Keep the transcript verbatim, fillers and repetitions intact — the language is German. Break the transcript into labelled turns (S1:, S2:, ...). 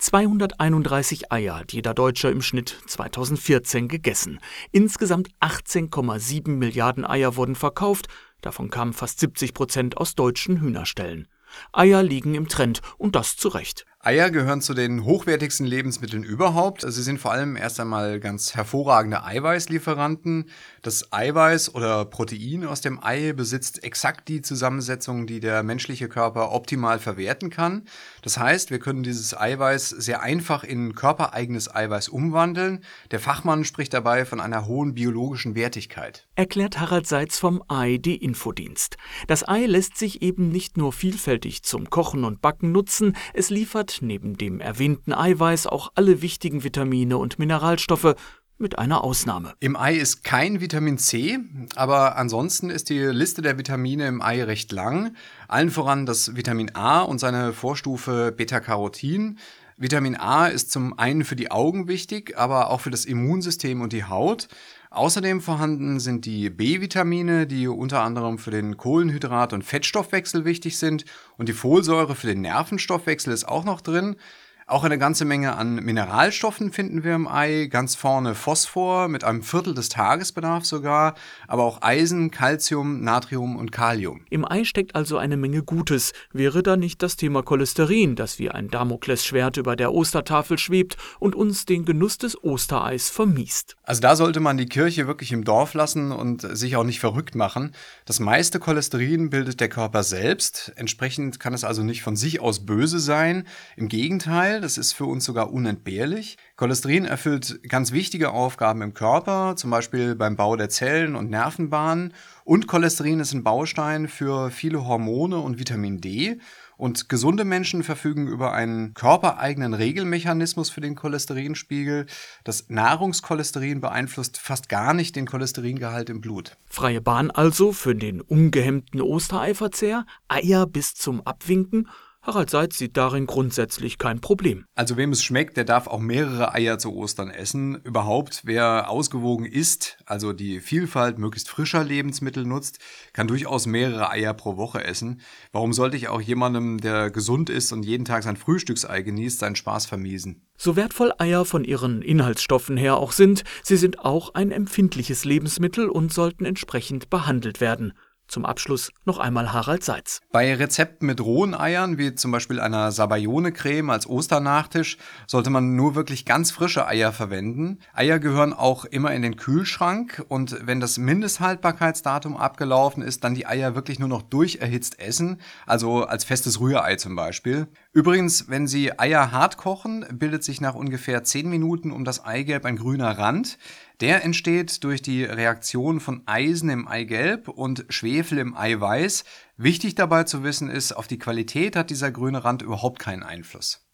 S1: zweihunderteinunddreißig Eier hat jeder Deutsche im Schnitt zweitausendvierzehn gegessen. Insgesamt achtzehn Komma sieben Milliarden Eier wurden verkauft, davon kamen fast siebzig Prozent aus deutschen Hühnerställen. Eier liegen im Trend und das zu Recht.
S2: Eier gehören zu den hochwertigsten Lebensmitteln überhaupt. Sie sind vor allem erst einmal ganz hervorragende Eiweißlieferanten. Das Eiweiß oder Protein aus dem Ei besitzt exakt die Zusammensetzung, die der menschliche Körper optimal verwerten kann. Das heißt, wir können dieses Eiweiß sehr einfach in körpereigenes Eiweiß umwandeln. Der Fachmann spricht dabei von einer hohen biologischen Wertigkeit.
S1: Erklärt Harald Seitz vom A R D-Infodienst. Das Ei lässt sich eben nicht nur vielfältig zum Kochen und Backen nutzen, es liefert neben dem erwähnten Eiweiß auch alle wichtigen Vitamine und Mineralstoffe, mit einer Ausnahme.
S2: Im Ei ist kein Vitamin C, aber ansonsten ist die Liste der Vitamine im Ei recht lang. Allen voran das Vitamin A und seine Vorstufe Beta-Carotin. Vitamin A ist zum einen für die Augen wichtig, aber auch für das Immunsystem und die Haut. Außerdem vorhanden sind die B-Vitamine, die unter anderem für den Kohlenhydrat- und Fettstoffwechsel wichtig sind. Und die Folsäure für den Nervenstoffwechsel ist auch noch drin. Auch eine ganze Menge an Mineralstoffen finden wir im Ei. Ganz vorne Phosphor mit einem Viertel des Tagesbedarfs sogar, aber auch Eisen, Calcium, Natrium und Kalium.
S1: Im Ei steckt also eine Menge Gutes. Wäre da nicht das Thema Cholesterin, das wie ein Damoklesschwert über der Ostertafel schwebt und uns den Genuss des Ostereis vermiest?
S2: Also da sollte man die Kirche wirklich im Dorf lassen und sich auch nicht verrückt machen. Das meiste Cholesterin bildet der Körper selbst. Entsprechend kann es also nicht von sich aus böse sein. Im Gegenteil. Das ist für uns sogar unentbehrlich. Cholesterin erfüllt ganz wichtige Aufgaben im Körper, zum Beispiel beim Bau der Zellen und Nervenbahnen. Und Cholesterin ist ein Baustein für viele Hormone und Vitamin D. Und gesunde Menschen verfügen über einen körpereigenen Regelmechanismus für den Cholesterinspiegel. Das Nahrungscholesterin beeinflusst fast gar nicht den Cholesteringehalt im Blut.
S1: Freie Bahn also für den ungehemmten Ostereiverzehr, Eier bis zum Abwinken. Harald Seitz sieht darin grundsätzlich kein Problem.
S2: Also wem es schmeckt, der darf auch mehrere Eier zu Ostern essen. Überhaupt, wer ausgewogen isst, also die Vielfalt möglichst frischer Lebensmittel nutzt, kann durchaus mehrere Eier pro Woche essen. Warum sollte ich auch jemandem, der gesund ist und jeden Tag sein Frühstücksei genießt, seinen Spaß vermiesen?
S1: So wertvoll Eier von ihren Inhaltsstoffen her auch sind, sie sind auch ein empfindliches Lebensmittel und sollten entsprechend behandelt werden. Zum Abschluss noch einmal Harald Seitz.
S2: Bei Rezepten mit rohen Eiern, wie zum Beispiel einer Sabayon-Creme als Osternachtisch, sollte man nur wirklich ganz frische Eier verwenden. Eier gehören auch immer in den Kühlschrank und wenn das Mindesthaltbarkeitsdatum abgelaufen ist, dann die Eier wirklich nur noch durcherhitzt essen, also als festes Rührei zum Beispiel. Übrigens, wenn Sie Eier hart kochen, bildet sich nach ungefähr zehn Minuten um das Eigelb ein grüner Rand. Der entsteht durch die Reaktion von Eisen im Eigelb und Schwefel im Eiweiß. Wichtig dabei zu wissen ist, auf die Qualität hat dieser grüne Rand überhaupt keinen Einfluss.